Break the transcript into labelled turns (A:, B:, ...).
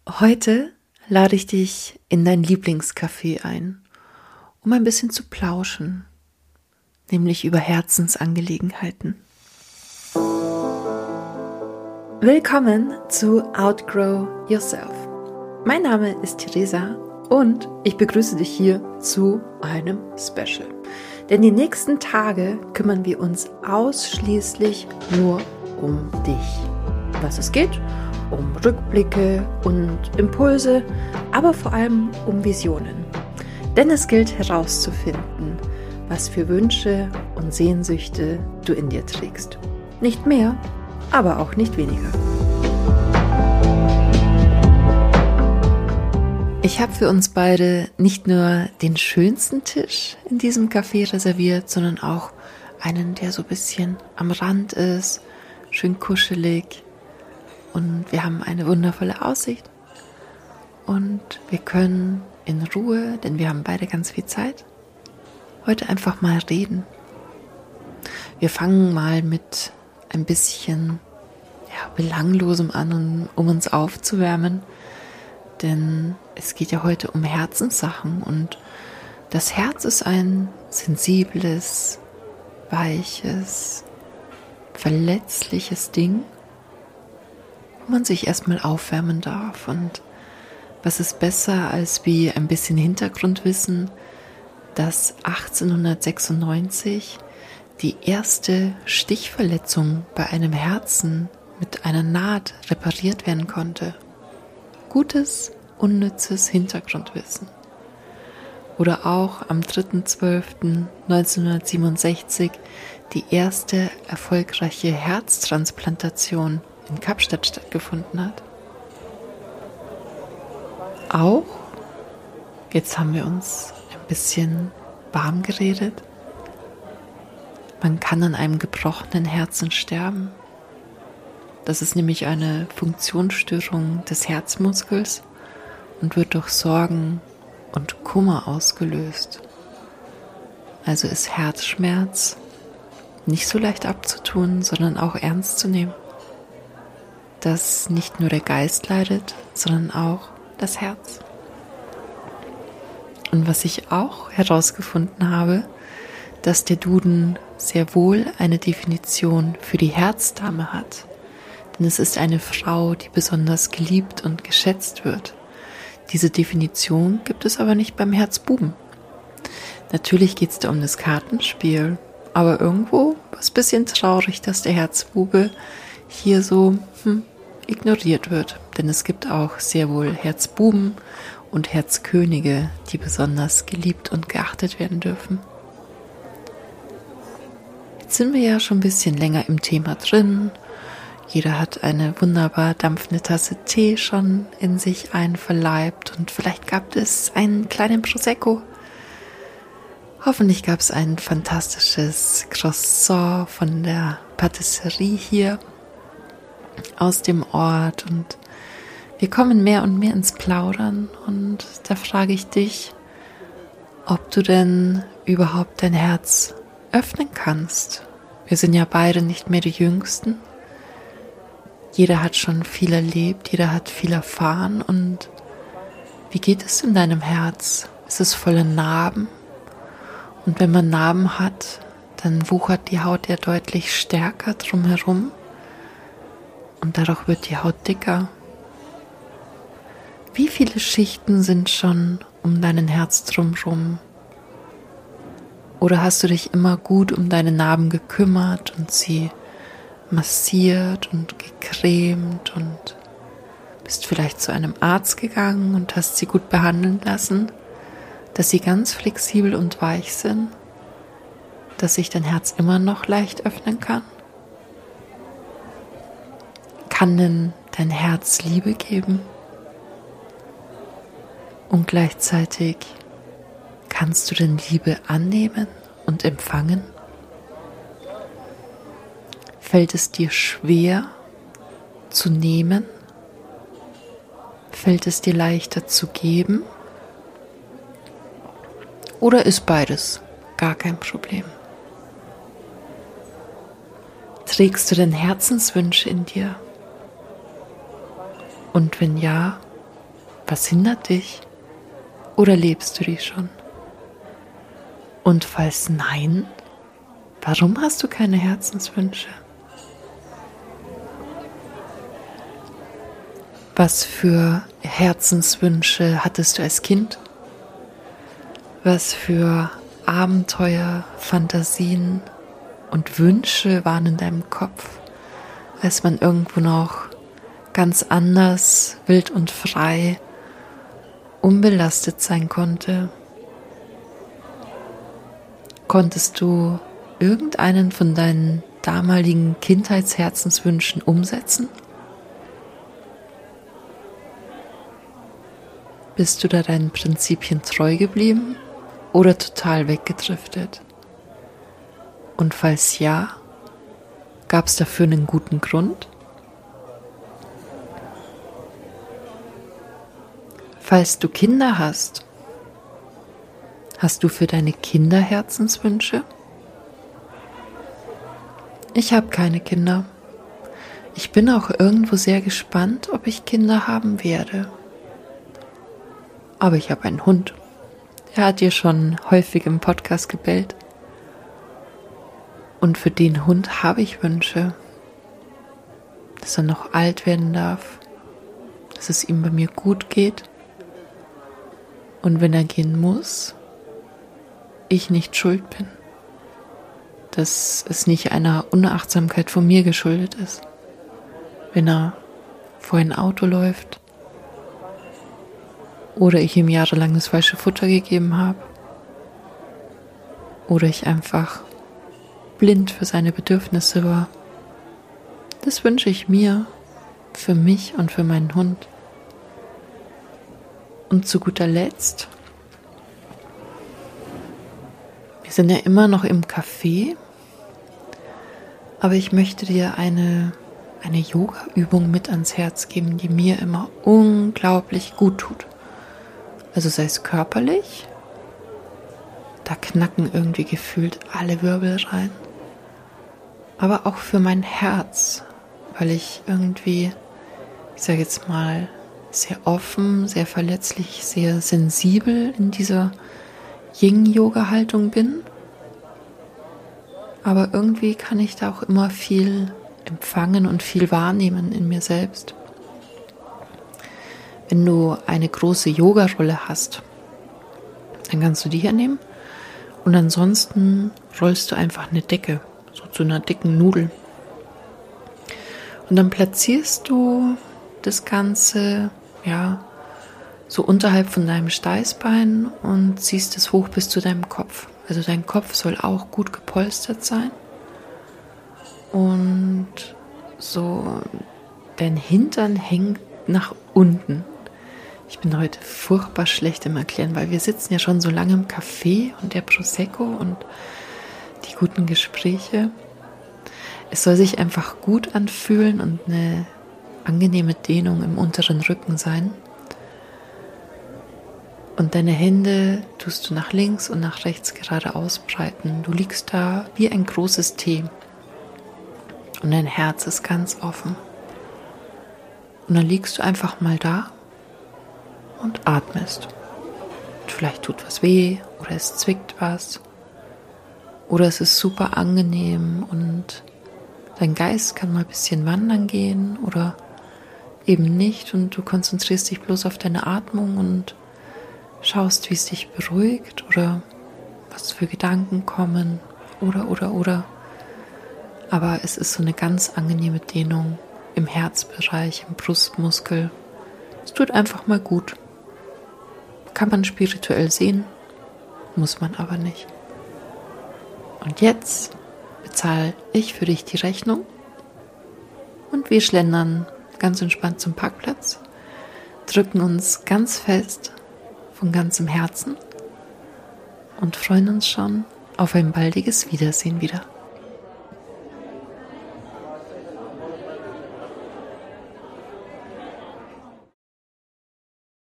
A: Heute lade ich dich in dein Lieblingscafé ein, um ein bisschen zu plauschen, nämlich über Herzensangelegenheiten. Willkommen zu Outgrow Yourself. Mein Name ist Theresa und ich begrüße dich hier zu einem Special. Denn die nächsten Tage kümmern wir uns ausschließlich nur um dich. Was es geht? Um Rückblicke und Impulse, aber vor allem um Visionen. Denn es gilt herauszufinden, was für Wünsche und Sehnsüchte du in dir trägst. Nicht mehr, aber auch nicht weniger. Ich habe für uns beide nicht nur den schönsten Tisch in diesem Café reserviert, sondern auch einen, der so ein bisschen am Rand ist, schön kuschelig. Und wir haben eine wundervolle Aussicht und wir können in Ruhe, denn wir haben beide ganz viel Zeit, heute einfach mal reden. Wir fangen mal mit ein bisschen Belanglosem an, um uns aufzuwärmen, denn es geht ja heute um Herzenssachen und das Herz ist ein sensibles, weiches, verletzliches Ding, wo man sich erstmal aufwärmen darf. Und was ist besser als wie ein bisschen Hintergrundwissen, dass 1896 die erste Stichverletzung bei einem Herzen mit einer Naht repariert werden konnte. Gutes, unnützes Hintergrundwissen. Oder auch am 3.12.1967 die erste erfolgreiche Herztransplantation in Kapstadt stattgefunden hat. Auch, jetzt haben wir uns ein bisschen warm geredet, man kann an einem gebrochenen Herzen sterben. Das ist nämlich eine Funktionsstörung des Herzmuskels und wird durch Sorgen und Kummer ausgelöst. Also ist Herzschmerz nicht so leicht abzutun, sondern auch ernst zu nehmen. Dass nicht nur der Geist leidet, sondern auch das Herz. Und was ich auch herausgefunden habe, dass der Duden sehr wohl eine Definition für die Herzdame hat. Denn es ist eine Frau, die besonders geliebt und geschätzt wird. Diese Definition gibt es aber nicht beim Herzbuben. Natürlich geht es da um das Kartenspiel, aber irgendwo war es ein bisschen traurig, dass der Herzbube hier so ignoriert wird. Denn es gibt auch sehr wohl Herzbuben und Herzkönige, die besonders geliebt und geachtet werden dürfen. Jetzt sind wir ja schon ein bisschen länger im Thema drin. Jeder hat eine wunderbar dampfende Tasse Tee schon in sich einverleibt und vielleicht gab es einen kleinen Prosecco. Hoffentlich gab es ein fantastisches Croissant von der Patisserie hier aus dem Ort und wir kommen mehr und mehr ins Plaudern und da frage ich dich, ob du denn überhaupt dein Herz öffnen kannst. Wir sind ja beide nicht mehr die Jüngsten. Jeder hat schon viel erlebt, jeder hat viel erfahren und wie geht es in deinem Herz? Ist es voller Narben? Und wenn man Narben hat, dann wuchert die Haut ja deutlich stärker drumherum. Und dadurch wird die Haut dicker. Wie viele Schichten sind schon um dein Herz drumherum? Oder hast du dich immer gut um deine Narben gekümmert und sie massiert und gecremt und bist vielleicht zu einem Arzt gegangen und hast sie gut behandeln lassen, dass sie ganz flexibel und weich sind, dass sich dein Herz immer noch leicht öffnen kann? Kann denn dein Herz Liebe geben? Und gleichzeitig kannst du denn Liebe annehmen und empfangen? Fällt es dir schwer zu nehmen? Fällt es dir leichter zu geben? Oder ist beides gar kein Problem? Trägst du denn Herzenswünsche in dir? Und wenn ja, Was hindert dich? Oder lebst du die schon? Und falls nein, warum hast du keine Herzenswünsche? Was für Herzenswünsche hattest du als Kind? Was für Abenteuer, Fantasien und Wünsche waren in deinem Kopf, als man irgendwo noch ganz anders, wild und frei, unbelastet sein konnte? Konntest du irgendeinen von deinen damaligen Kindheitsherzenswünschen umsetzen? Bist du da deinen Prinzipien treu geblieben oder total weggedriftet? Und falls ja, gab es dafür einen guten Grund? Falls du Kinder hast, hast du für deine Kinder Herzenswünsche? Ich habe keine Kinder. Ich bin auch irgendwo sehr gespannt, ob ich Kinder haben werde. Aber ich habe einen Hund. Er hat dir schon häufig im Podcast gebellt. Und für den Hund habe ich Wünsche. Dass er noch alt werden darf. Dass es ihm bei mir gut geht. Und wenn er gehen muss, ich nicht schuld bin. Dass es nicht einer Unachtsamkeit von mir geschuldet ist. Wenn er vor ein Auto läuft. Oder ich ihm jahrelang das falsche Futter gegeben habe. Oder ich einfach blind für seine Bedürfnisse war. Das wünsche ich mir, für mich und für meinen Hund. Und zu guter Letzt, wir sind ja immer noch im Café, aber ich möchte dir eine Yoga-Übung mit ans Herz geben, die mir immer unglaublich gut tut. Also sei es körperlich, da knacken irgendwie gefühlt alle Wirbel rein, aber auch für mein Herz, weil ich irgendwie, ich sage jetzt mal, sehr offen, sehr verletzlich, sehr sensibel in dieser Yin-Yoga-Haltung bin. Aber irgendwie kann ich da auch immer viel empfangen und viel wahrnehmen in mir selbst. Wenn du eine große Yoga-Rolle hast, dann kannst du die hier nehmen und ansonsten rollst du einfach eine Decke, so zu einer dicken Nudel. Und dann platzierst du das Ganze, ja, so unterhalb von deinem Steißbein und ziehst es hoch bis zu deinem Kopf. Also dein Kopf soll auch gut gepolstert sein. Und so dein Hintern hängt nach unten. Ich bin heute furchtbar schlecht im Erklären, weil wir sitzen ja schon so lange im Café und der Prosecco und die guten Gespräche. Es soll sich einfach gut anfühlen und eine angenehme Dehnung im unteren Rücken sein. Und deine Hände tust du nach links und nach rechts gerade ausbreiten. Du liegst da wie ein großes T. Und dein Herz ist ganz offen. Und dann liegst du einfach mal da und atmest. Und vielleicht tut was weh oder es zwickt was. Oder es ist super angenehm und dein Geist kann mal ein bisschen wandern gehen oder eben nicht. Und du konzentrierst dich bloß auf deine Atmung und schaust, wie es dich beruhigt oder was für Gedanken kommen oder. Aber es ist so eine ganz angenehme Dehnung im Herzbereich, im Brustmuskel. Es tut einfach mal gut. Kann man spirituell sehen, muss man aber nicht. Und jetzt bezahle ich für dich die Rechnung und wir schlendern ganz entspannt zum Parkplatz, drücken uns ganz fest von ganzem Herzen und freuen uns schon auf ein baldiges Wiedersehen wieder.